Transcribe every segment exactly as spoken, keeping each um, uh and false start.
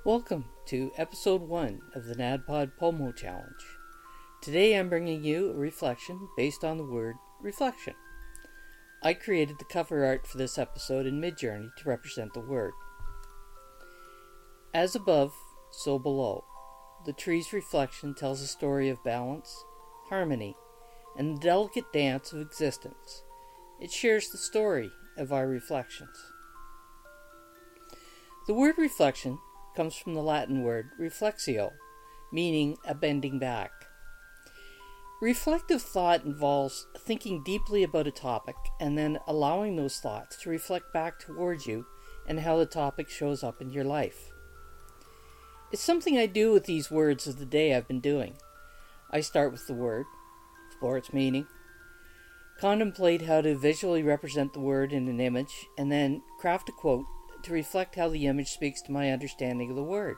Welcome to episode one of the NADPOD Pomo Challenge. Today I'm bringing you a reflection based on the word reflection. I created the cover art for this episode in Midjourney to represent the word. As above, so below. The tree's reflection tells a story of balance, harmony, and the delicate dance of existence. It shares the story of our reflections. The word reflection comes from the Latin word reflexio, meaning a bending back. Reflective thought involves thinking deeply about a topic and then allowing those thoughts to reflect back towards you and how the topic shows up in your life. It's something I do with these words of the day I've been doing. I start with the word, explore its meaning, contemplate how to visually represent the word in an image, and then craft a quote to reflect how the image speaks to my understanding of the word.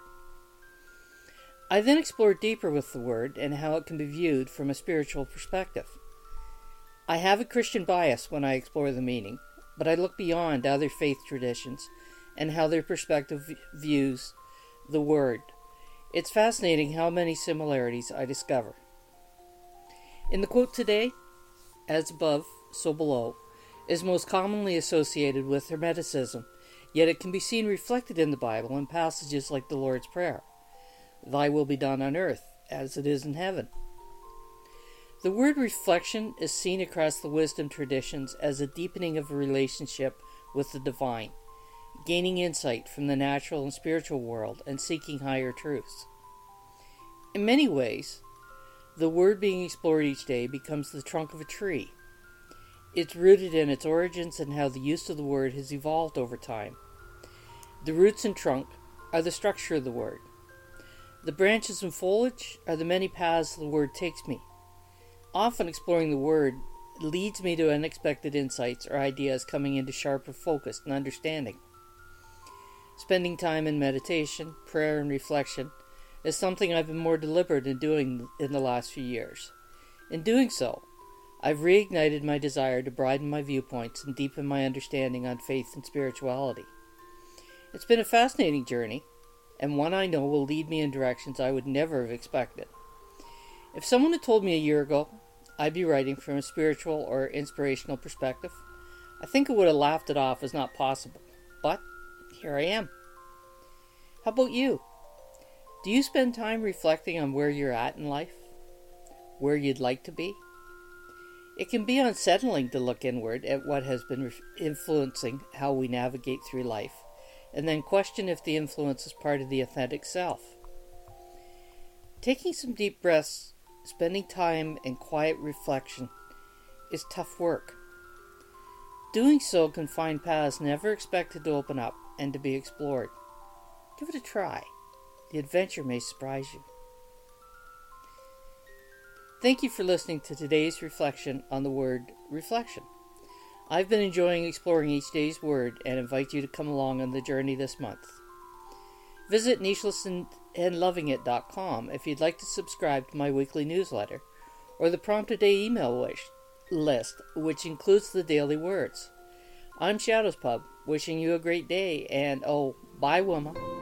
I then explore deeper with the word and how it can be viewed from a spiritual perspective. I have a Christian bias when I explore the meaning, but I look beyond other faith traditions and how their perspective views the word. It's fascinating how many similarities I discover. In the quote today, as above, so below, is most commonly associated with Hermeticism, yet it can be seen reflected in the Bible in passages like the Lord's Prayer. Thy will be done on earth, as it is in heaven. The word reflection is seen across the wisdom traditions as a deepening of a relationship with the divine, gaining insight from the natural and spiritual world and seeking higher truths. In many ways, the word being explored each day becomes the trunk of a tree. It's rooted in its origins and how the use of the word has evolved over time. The roots and trunk are the structure of the word. The branches and foliage are the many paths the word takes me. Often exploring the word leads me to unexpected insights or ideas coming into sharper focus and understanding. Spending time in meditation, prayer, and reflection is something I've been more deliberate in doing in the last few years. In doing so, I've reignited my desire to broaden my viewpoints and deepen my understanding on faith and spirituality. It's been a fascinating journey, and one I know will lead me in directions I would never have expected. If someone had told me a year ago I'd be writing from a spiritual or inspirational perspective, I think I would have laughed it off as not possible. But here I am. How about you? Do you spend time reflecting on where you're at in life? Where you'd like to be? It can be unsettling to look inward at what has been influencing how we navigate through life, and then question if the influence is part of the authentic self. Taking some deep breaths, spending time in quiet reflection, is tough work. Doing so can find paths never expected to open up and to be explored. Give it a try. The adventure may surprise you. Thank you for listening to today's reflection on the word reflection. I've been enjoying exploring each day's word and invite you to come along on the journey this month. Visit nicheless and loving it dot com if you'd like to subscribe to my weekly newsletter or the Prompt a Day email wish list, which includes the daily words. I'm Shadows Pub, wishing you a great day, and oh, bye, Wilma.